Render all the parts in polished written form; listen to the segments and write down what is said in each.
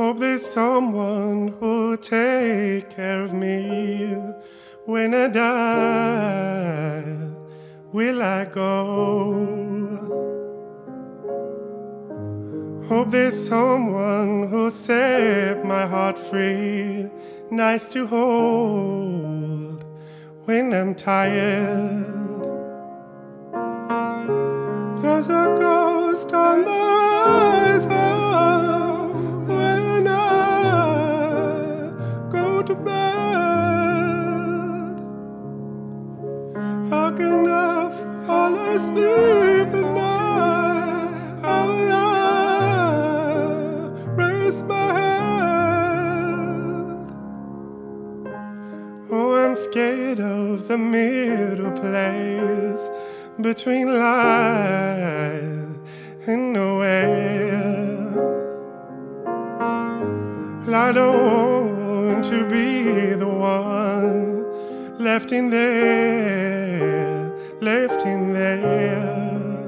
Hope there's someone who'll take care of me when I die. Will I go? Hope there's someone who'll set my heart free, nice to hold when I'm tired. There's a ghost on the horizon when I go to bed. How can I fall asleep at night? How will I raise my head? Oh, I'm scared of the middle place between life and nowhere. I don't want to be the one left in there, left in there.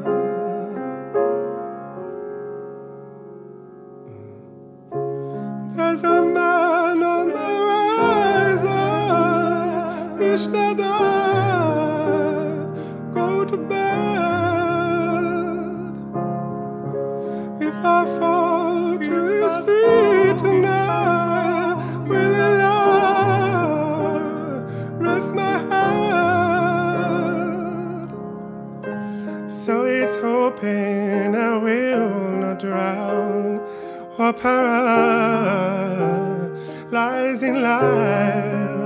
There's a man on the horizon, wish that I go to bed. If I fall to his feet tonight, will he rest my head? So he's hoping I will not drown or paralyze in life.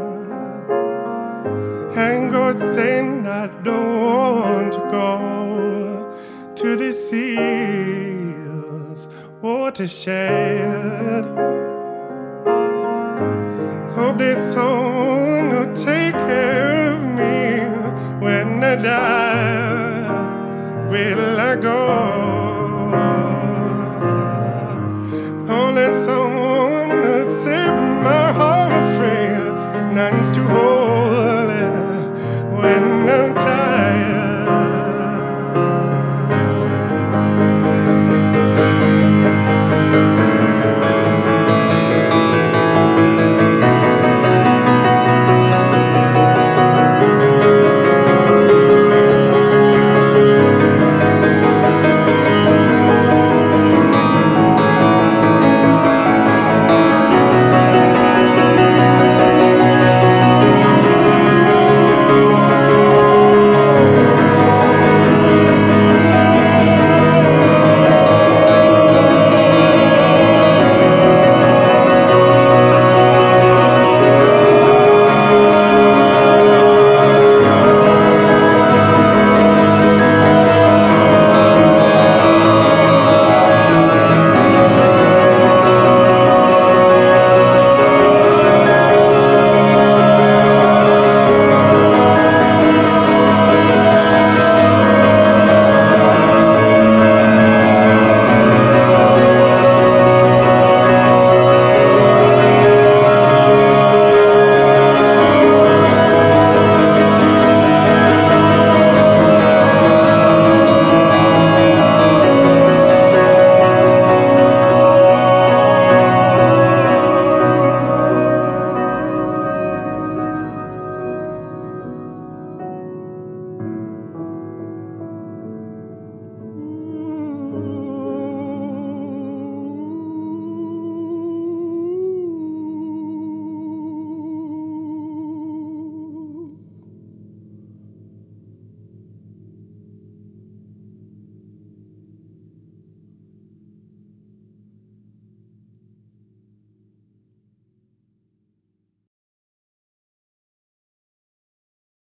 And God saying I don't want to go to the sea's watershed. Hope there's someone who'll take care of me when I die. Will I go?